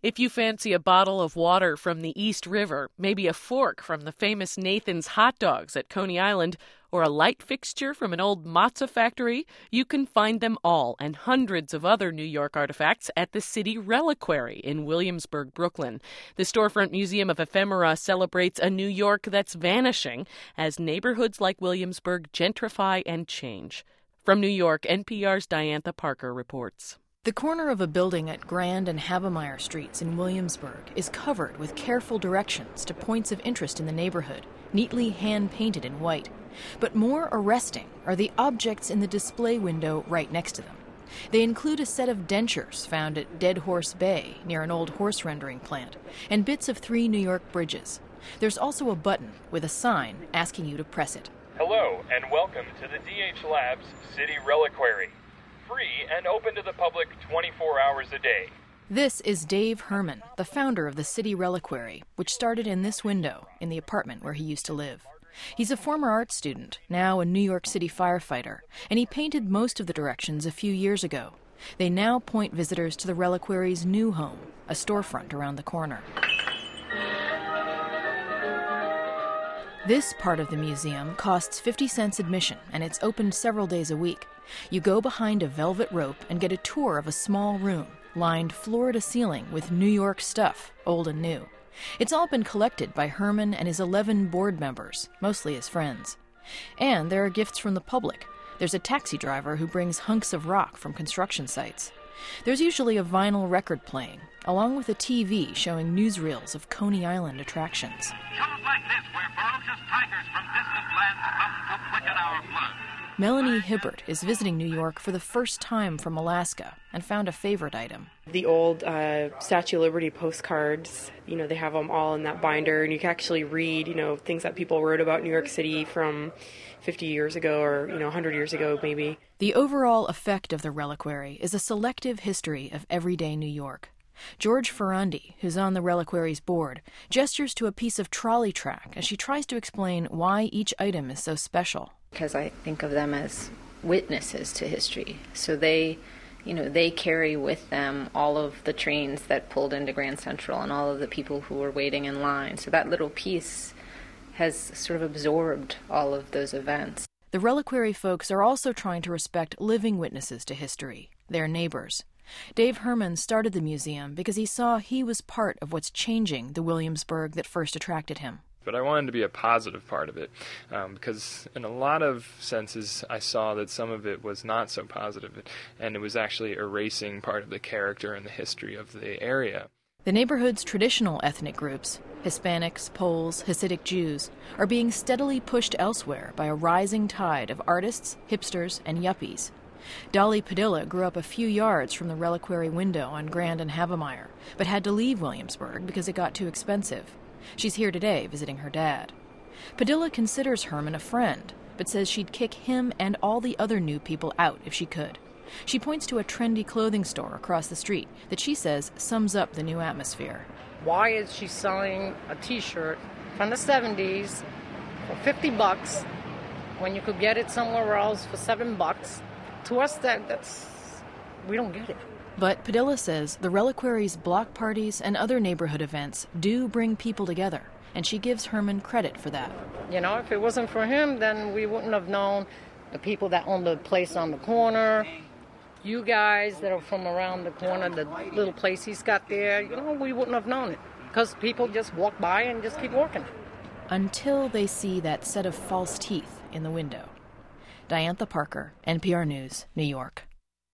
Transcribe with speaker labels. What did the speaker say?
Speaker 1: If you fancy a bottle of water from the East River, maybe a fork from the famous Nathan's hot dogs at Coney Island, or a light fixture from an old matzah factory, you can find them all and hundreds of other New York artifacts at the City Reliquary in Williamsburg, Brooklyn. The storefront museum of ephemera celebrates a New York that's vanishing as neighborhoods like Williamsburg gentrify and change. From New York, NPR's Diantha Parker reports.
Speaker 2: The corner of a building at Grand and Havemeyer Streets in Williamsburg is covered with careful directions to points of interest in the neighborhood, neatly hand-painted in white. But more arresting are the objects in the display window right next to them. They include a set of dentures found at Dead Horse Bay near an old horse rendering plant, and bits of 3 New York bridges. There's also a button with a sign asking you to press it.
Speaker 3: Hello, and welcome to the DH Labs City Reliquary. Free and open to the public 24 hours a day.
Speaker 2: This is Dave Herman, the founder of the City Reliquary, which started in this window in the apartment where he used to live. He's a former art student, now a New York City firefighter, and he painted most of the directions a few years ago. They now point visitors to the Reliquary's new home, a storefront around the corner. This part of the museum costs 50 cents admission, and it's open several days a week. You go behind a velvet rope and get a tour of a small room, lined floor to ceiling with New York stuff, old and new. It's all been collected by Herman and his 11 board members, mostly his friends. And there are gifts from the public. There's a taxi driver who brings hunks of rock from construction sites. There's usually a vinyl record playing, along with a TV showing newsreels of Coney Island attractions.
Speaker 4: Shows like this where ferocious tigers from distant lands come to quicken our blood.
Speaker 2: Melanie Hibbert is visiting New York for the first time from Alaska and found a favorite item.
Speaker 5: The old Statue of Liberty postcards, they have them all in that binder, and you can actually read, things that people wrote about New York City from 50 years ago or, 100 years ago maybe.
Speaker 2: The overall effect of the reliquary is a selective history of everyday New York. George Ferrandi, who's on the Reliquary's board, gestures to a piece of trolley track as she tries to explain why each item is so special.
Speaker 6: Because I think of them as witnesses to history. So they carry with them all of the trains that pulled into Grand Central and all of the people who were waiting in line. So that little piece has sort of absorbed all of those events.
Speaker 2: The Reliquary folks are also trying to respect living witnesses to history, their neighbors. Dave Herman started the museum because he saw he was part of what's changing the Williamsburg that first attracted him.
Speaker 7: But I wanted to be a positive part of it because in a lot of senses I saw that some of it was not so positive, and it was actually erasing part of the character and the history of the area.
Speaker 2: The neighborhood's traditional ethnic groups, Hispanics, Poles, Hasidic Jews, are being steadily pushed elsewhere by a rising tide of artists, hipsters, and yuppies. Dolly Padilla grew up a few yards from the Reliquary window on Grand and Havemeyer, but had to leave Williamsburg because it got too expensive. She's here today visiting her dad. Padilla considers Herman a friend, but says she'd kick him and all the other new people out if she could. She points to a trendy clothing store across the street that she says sums up the new atmosphere.
Speaker 8: Why is she selling a T-shirt from the 70s for $50 when you could get it somewhere else for $7? To us, that's we don't get it.
Speaker 2: But Padilla says the Reliquary's block parties and other neighborhood events do bring people together, and she gives Herman credit for that.
Speaker 8: If it wasn't for him, then we wouldn't have known the people that own the place on the corner, you guys that are from around the corner, the little place he's got there, we wouldn't have known it because people just walk by and just keep working.
Speaker 2: Until they see that set of false teeth in the window. Diantha Parker, NPR News, New York.